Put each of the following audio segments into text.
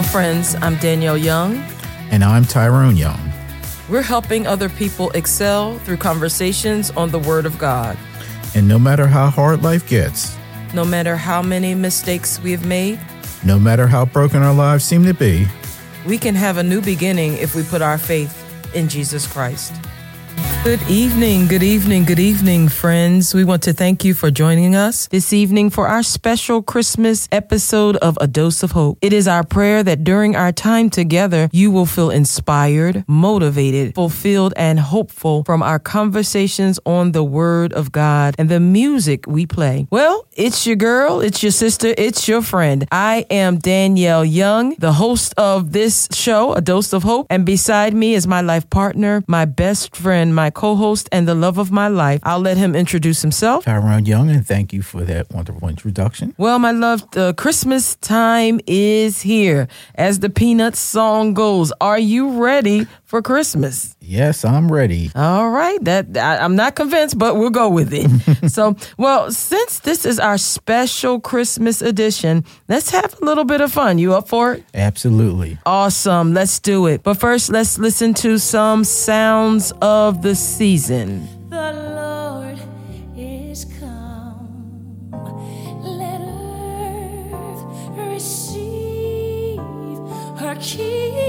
friends. I'm Danielle Young. And I'm Tyrone Young. We're helping other people excel through conversations on the Word of God. And no matter how hard life gets, no matter how many mistakes we have made, no matter how broken our lives seem to be, we can have a new beginning if we put our faith in Jesus Christ. Good evening, friends. We want to thank you for joining us this evening for our special Christmas episode of A Dose of Hope. It is our prayer that during our time together, you will feel inspired, motivated, fulfilled, and hopeful from our conversations on the Word of God and the music we play. Well, it's your girl, it's your sister, it's your friend. I am Danielle Young, the host of this show, A Dose of Hope, and beside me is my life partner, my best friend, my co-host, and the love of my life. I'll let him introduce himself. Tyrone Young, and thank you for that wonderful introduction. Well, my love, the Christmas time is here. As the Peanuts song goes, are you ready for Christmas? Yes, I'm ready. All right. I'm not convinced, but we'll go with it. Well, since this is our special Christmas edition, let's have a little bit of fun. You up for it? Absolutely. Awesome. Let's do it. But first, let's listen to some sounds of the season. The Lord is come. Let earth receive her King.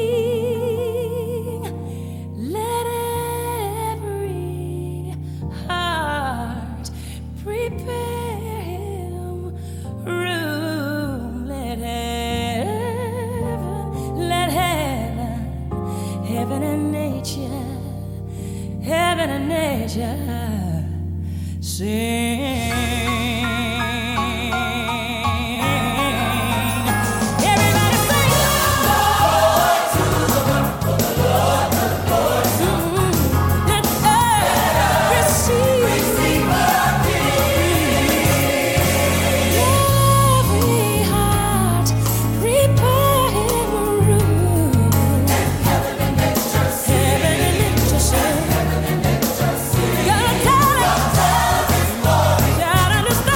Let every heart prepare him room. Let heaven and nature sing. Everybody sing. Lord to the Lord. Let earth receive her King. Every heart prepare him room. And heaven and nature sing. Gotta tell it. Gotta understand.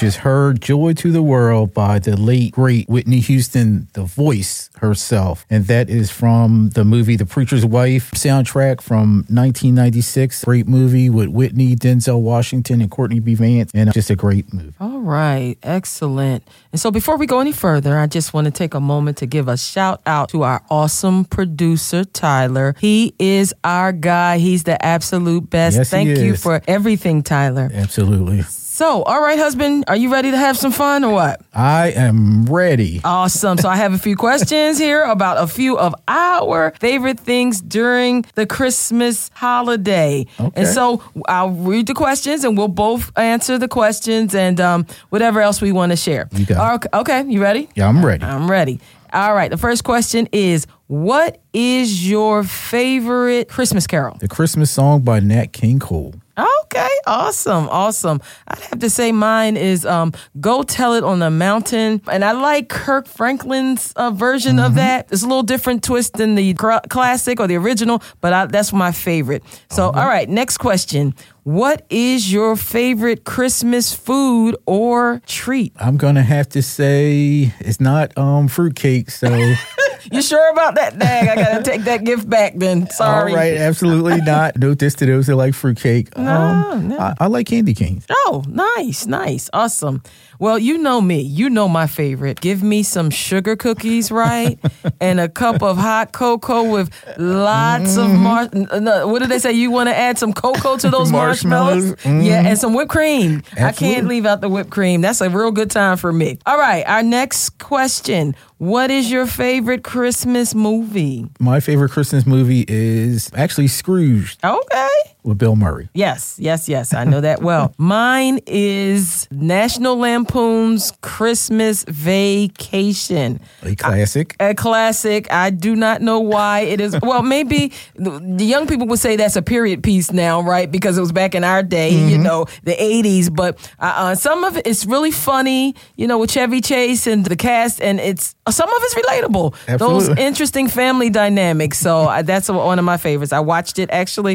just heard Joy to the World by the late, great Whitney Houston, the voice herself. And that is from the movie The Preacher's Wife soundtrack from 1996. Great movie with Whitney, Denzel Washington, and Courtney B. Vance. And just a great movie. All right. Excellent. And so before we go any further, I just want to take a moment to give a shout out to our awesome producer, Tyler. He is our guy. He's the absolute best. Yes, Thank he you is. for everything, Tyler. Absolutely. So, all right, husband, are you ready to have some fun or what? I am ready. Awesome. So I have a few questions here about a few of our favorite things during the Christmas holiday. Okay. And so I'll read the questions and we'll both answer the questions and whatever else we want to share. You got it. Okay, you ready? Yeah, I'm ready. I'm ready. All right. The first question is, what is your favorite Christmas carol? The Christmas song by Nat King Cole. Okay, awesome. I'd have to say mine is Go Tell It on the Mountain. And I like Kirk Franklin's version of that. It's a little different twist than the classic or the original, but that's my favorite. So, all right, next question. What is your favorite Christmas food or treat? I'm going to have to say it's not fruitcake, so... You sure about that? Dang, I got to take that gift back then. Sorry. All right, absolutely not. No diss to those that like fruitcake. No. I like candy canes. Oh, nice. Awesome. Well, you know me. You know my favorite. Give me some sugar cookies, right? And a cup of hot cocoa with lots of what did they say? You want to add some cocoa to those marshmallows? Yeah, and some whipped cream. Absolutely. I can't leave out the whipped cream. That's a real good time for me. All right, our next question. What is your favorite Christmas movie? My favorite Christmas movie is actually Scrooge Okay. with Bill Murray. Yes. I know that well. Mine is National Lampoon's Christmas Vacation. A classic. A classic. I do not know why it is. Well, maybe the young people would say that's a period piece now, right? Because it was back in our day, you know, the 80s. But some of it's really funny, you know, with Chevy Chase and the cast, and some of it's relatable. Absolutely. Those interesting family dynamics. So that's one of my favorites. I watched it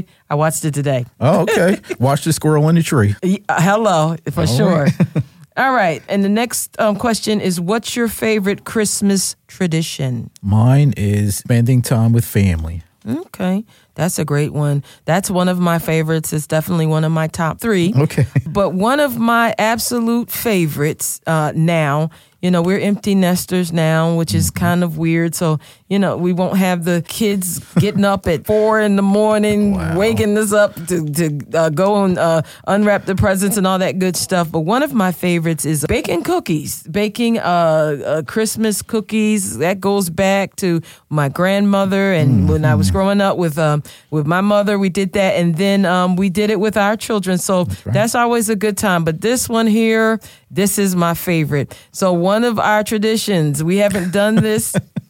today. Oh, okay. Watch the squirrel in the tree. Hello, for All sure. right. All right. And the next question is, what's your favorite Christmas tradition? Mine is spending time with family. Okay. That's a great one. That's one of my favorites. It's definitely one of my top 3. Okay. But one of my absolute favorites now, you know, we're empty nesters now, which is kind of weird. So, you know, we won't have the kids getting up at 4 a.m, waking us up to go and unwrap the presents and all that good stuff. But one of my favorites is baking cookies, baking Christmas cookies. That goes back to my grandmother. And when I was growing up with my mother, we did that. And then we did it with our children. So that's always a good time. But this one here, this is my favorite. So one of our traditions, we haven't done this.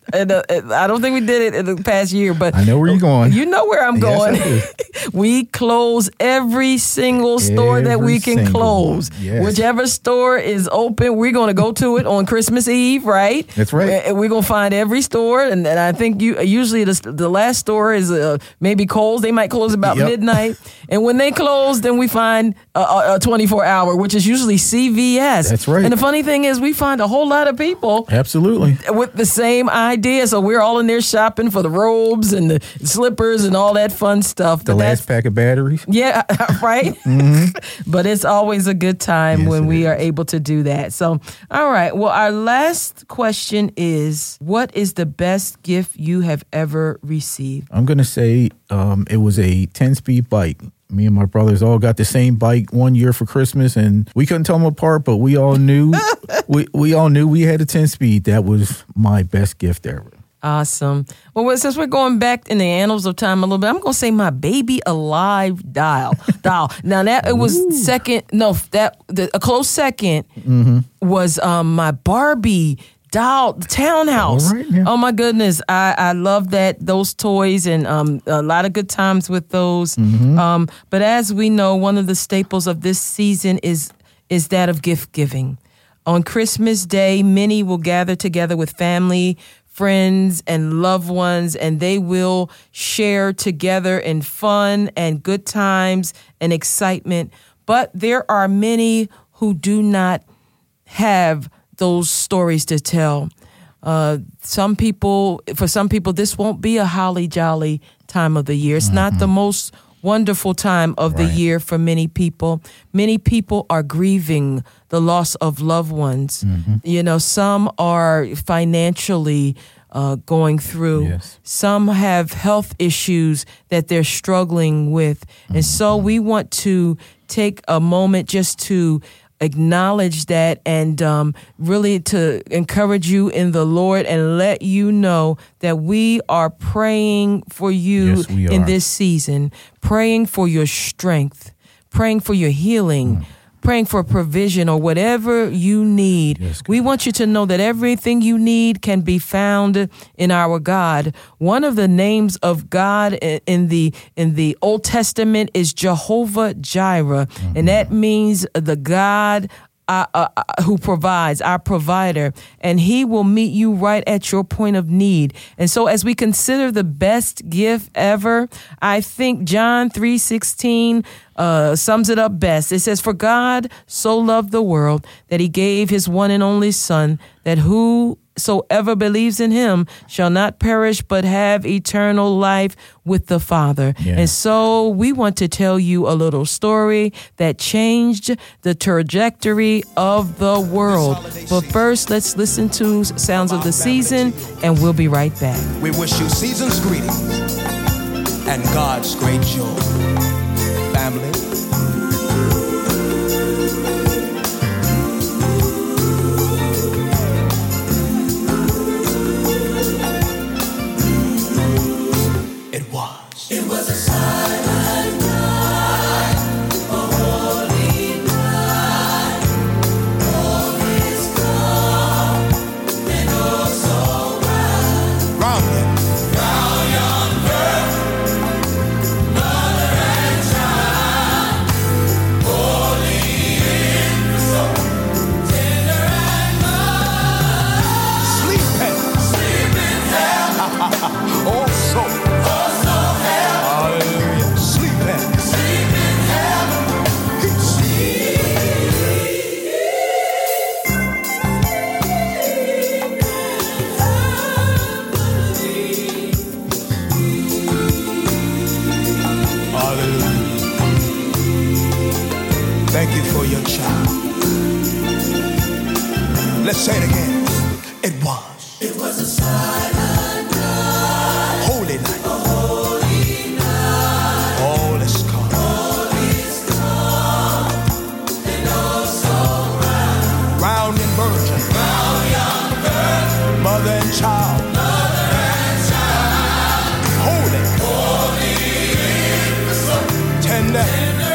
I don't think we did it in the past year, but I know where you're going. You know where I'm going. Yes, We close every single store that we can single close. one. Yes. Whichever store is open, we're going to go to it on Christmas Eve, right? That's right. We're going to find every store, and I think usually the last store is maybe Kohl's. They might close about midnight, and when they close, then we find a 24-hour, which is usually CVS. That's right. And the funny thing is, we find a whole lot of people Absolutely. with the same idea. So we're all in there shopping for the robes and the slippers and all that fun stuff. The last pack of batteries. Yeah, right? But it's always a good time Yes, when it we are is. able to do that. So, all right. Well, our last question is, what is the best gift you have ever received? I'm going to say it was a 10-speed bike. Me and my brothers all got the same bike one year for Christmas, and we couldn't tell them apart, but we all knew we all knew we had a 10-speed. That was my best gift ever. Awesome. Well, since we're going back in the annals of time a little bit, I'm going to say my Baby Alive doll. Now that it was second. No, a close second was my Barbie doll townhouse. All right, yeah. Oh my goodness, I love those toys, and a lot of good times with those. But as we know, one of the staples of this season is that of gift giving. On Christmas Day, many will gather together with family, friends, and loved ones, and they will share together in fun and good times and excitement. But there are many who do not have those stories to tell. For some people, this won't be a holly jolly time of the year. It's not the most wonderful time of the year for many people. Many people are grieving the loss of loved ones. You know, some are financially going through. Yes. Some have health issues that they're struggling with. And so we want to take a moment just to acknowledge that and really to encourage you in the Lord and let you know that we are praying for you Yes, we in are. this season, praying for your strength, praying for your healing, praying for provision or whatever you need. Yes, God. We want you to know that everything you need can be found in our God. One of the names of God in the Old Testament is Jehovah Jireh, and that means the God who provides, our provider, and he will meet you right at your point of need. And so as we consider the best gift ever, I think John 3:16 sums it up best. It says, "For God so loved the world that he gave his one and only Son, that whosoever believes in him shall not perish but have eternal life with the Father." Yeah. And so we want to tell you a little story that changed the trajectory of the world. But first, let's listen to Sounds of the Season, and we'll be right back. We wish you season's greetings and God's great joy. Family. It was a silent night, a holy night. All is calm and oh so wild. Round young birth, mother and child, holy infant, so tender and mild. Sleeping heaven, oh so. Thank you for your child. Let's say it again. It was a silent night. Holy night. A holy night. All is calm. All is calm. And oh so round. Round and virgin. Round young virgin. Mother and child. Mother and child. Holy. Holy infant, so tender.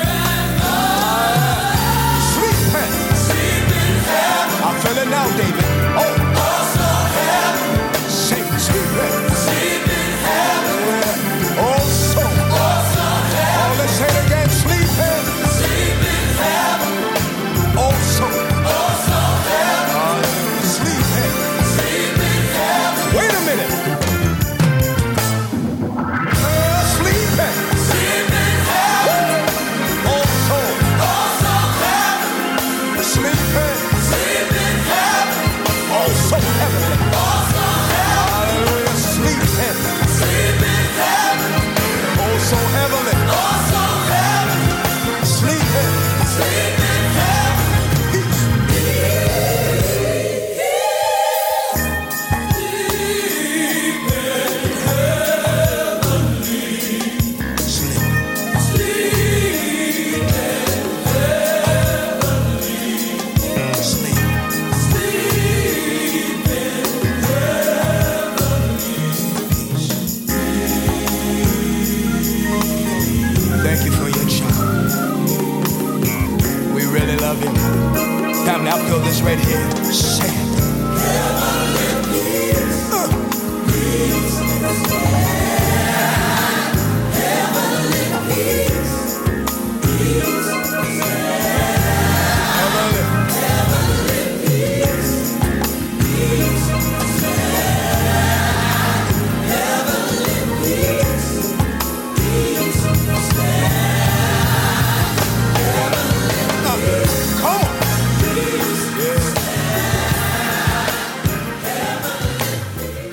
I feel it now, David. Oh, also heaven. Sing, sleep in heaven. Also heaven. Oh, let's say it again. Sleep in heaven. Also heaven. Sleep in heaven. Wait a minute. Sleep in heaven. Also heaven. Sleep in. So heavenly. Hallelujah. Sleep in heaven. Oh, so heavenly. Sleep in heaven. Thank you for your child. We really love him. Family, I feel this right here. Say it. Come on.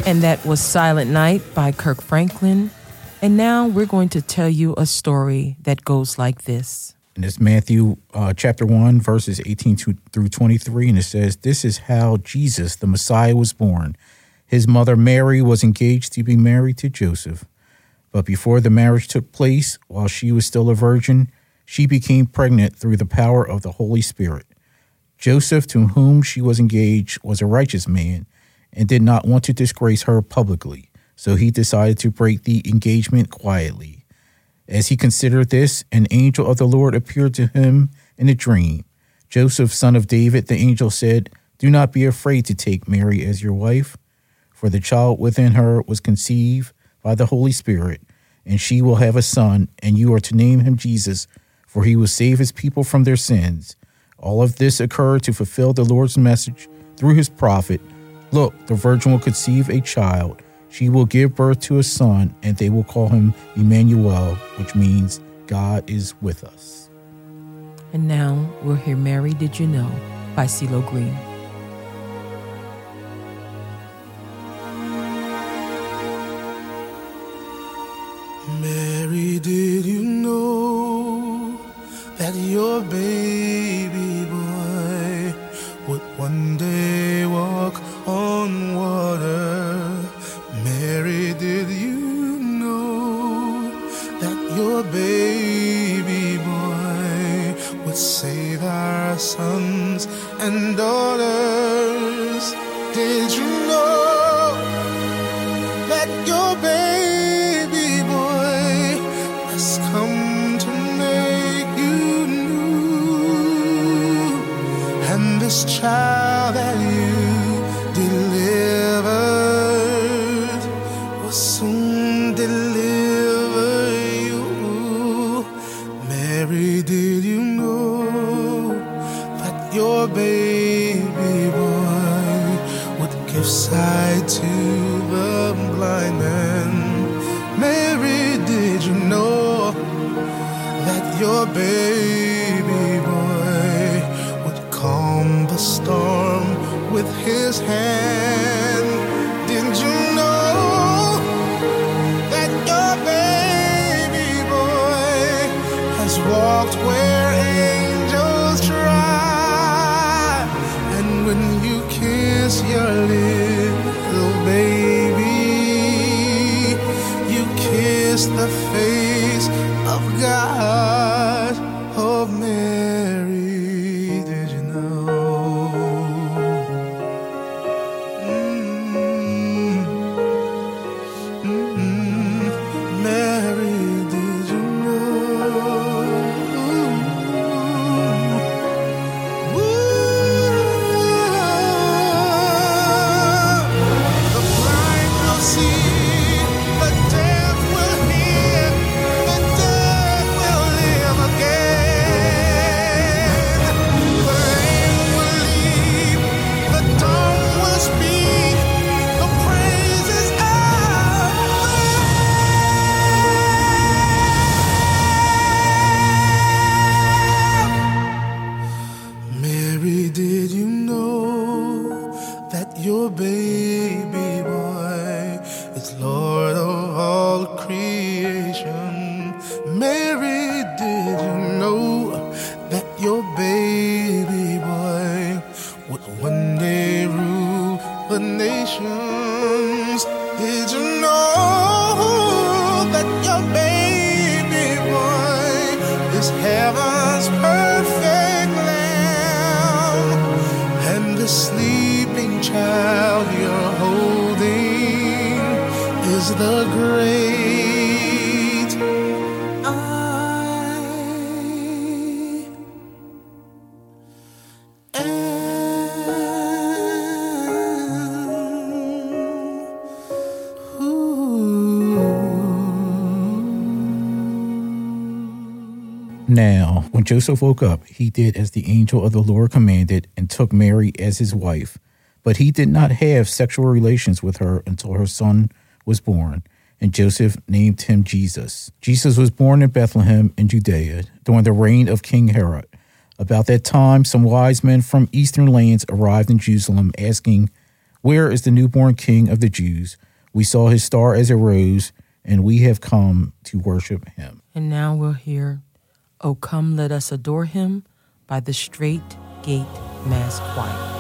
And that was Silent Night by Kirk Franklin. And now we're going to tell you a story that goes like this. And it's Matthew chapter 1, verses 18 through 23. And it says, "This is how Jesus, the Messiah, was born. His mother Mary was engaged to be married to Joseph. But before the marriage took place, while she was still a virgin, she became pregnant through the power of the Holy Spirit. Joseph, to whom she was engaged, was a righteous man and did not want to disgrace her publicly. So he decided to break the engagement quietly. As he considered this, an angel of the Lord appeared to him in a dream. 'Joseph, son of David,' the angel said, 'do not be afraid to take Mary as your wife, for the child within her was conceived by the Holy Spirit, and she will have a son, and you are to name him Jesus, for he will save his people from their sins.' All of this occurred to fulfill the Lord's message through his prophet. 'Look, the virgin will conceive a child. She will give birth to a son, and they will call him Emmanuel,' which means God is with us." And now we'll hear Mary Did You Know by CeeLo Green. Mary, did you know that your baby boy would one day walk on water? Mary, did you know that your baby boy would save our sons and daughters? Did you know that your baby boy has come to make you new? And this child that you delivered will soon deliver you. Mary, did you know that your baby boy would give sight to the blind man? Mary, did you know that your baby boy would calm the storm with his hand? Did you know that your baby boy has walked where angels try? And when you kiss your little baby, you kiss the face of God. Oh, Mary, did you know? Mary, did you know? The blind will see, the deaf will hear, the dead will live again. The lame will leap, the dumb will speak, the praises of Mary, did you know that your baby boy is Lord of all creation? Mary, did you know that your baby boy would one day rule the nations? Did you know that your baby boy is heaven's perfect lamb? And the sleeping child you're holding is the great I Now, when Joseph woke up, he did as the angel of the Lord commanded and took Mary as his wife. But he did not have sexual relations with her until her son was born, and Joseph named him Jesus. Jesus was born in Bethlehem in Judea during the reign of King Herod. About that time, some wise men from eastern lands arrived in Jerusalem asking, Where is the newborn King of the Jews? We saw his star as it rose, and we have come to worship him. And now we'll hear, "O come, let us adore him," by the Straight Gate Mass Choir.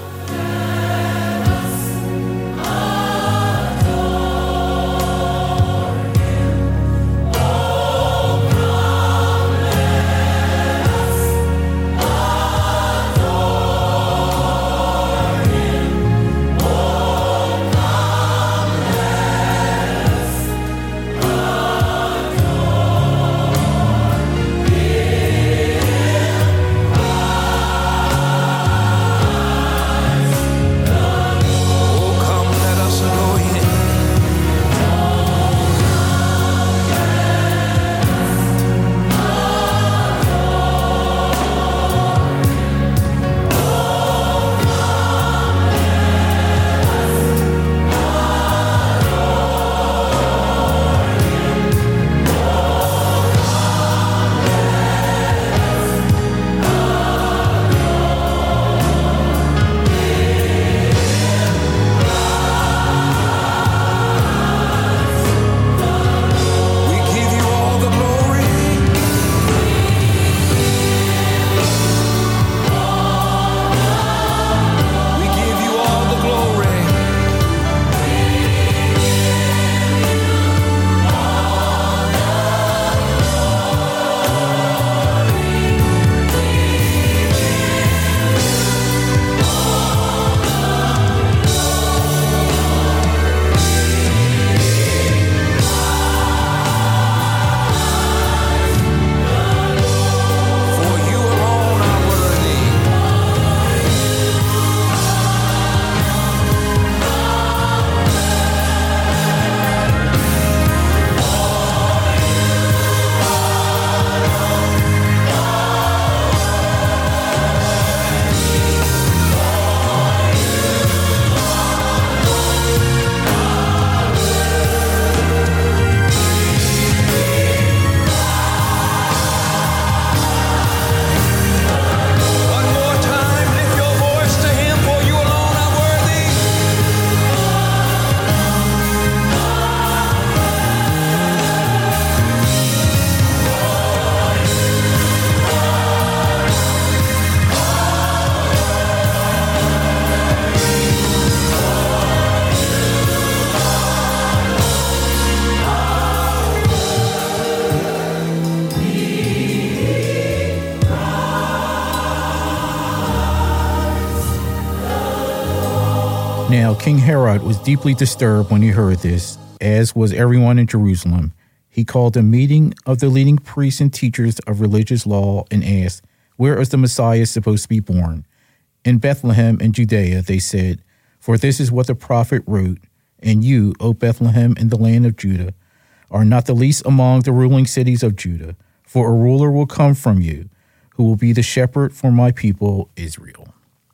Now, King Herod was deeply disturbed when he heard this, as was everyone in Jerusalem. He called a meeting of the leading priests and teachers of religious law and asked, "Where is the Messiah supposed to be born?" "In Bethlehem in Judea," they said, "for this is what the prophet wrote. And you, O Bethlehem in the land of Judah, are not the least among the ruling cities of Judah, for a ruler will come from you, who will be the shepherd for my people Israel."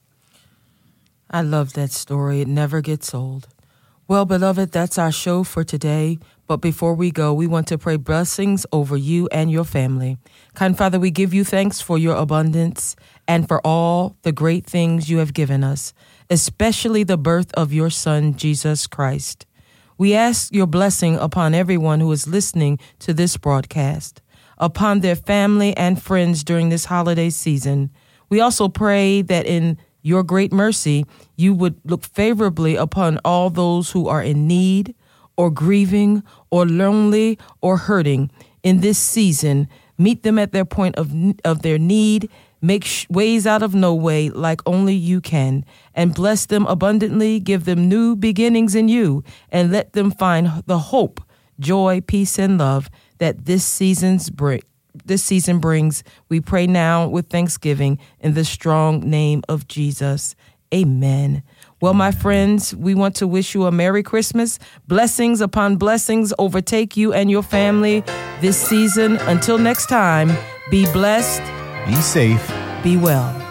I love that story. It never gets old. Well, beloved, that's our show for today. But before we go, we want to pray blessings over you and your family. Kind Father, we give you thanks for your abundance and for all the great things you have given us, especially the birth of your Son, Jesus Christ. We ask your blessing upon everyone who is listening to this broadcast, upon their family and friends during this holiday season. We also pray that in your great mercy, you would look favorably upon all those who are in need or grieving or lonely or hurting in this season. Meet them at their point of their need, make ways out of no way like only you can, and bless them abundantly, give them new beginnings in you, and let them find the hope, joy, peace, and love that this season brings. We pray now with thanksgiving in the strong name of Jesus. Amen. Well, my friends, we want to wish you a Merry Christmas. Blessings upon blessings overtake you and your family this season. Until next time, be blessed, be safe, be well.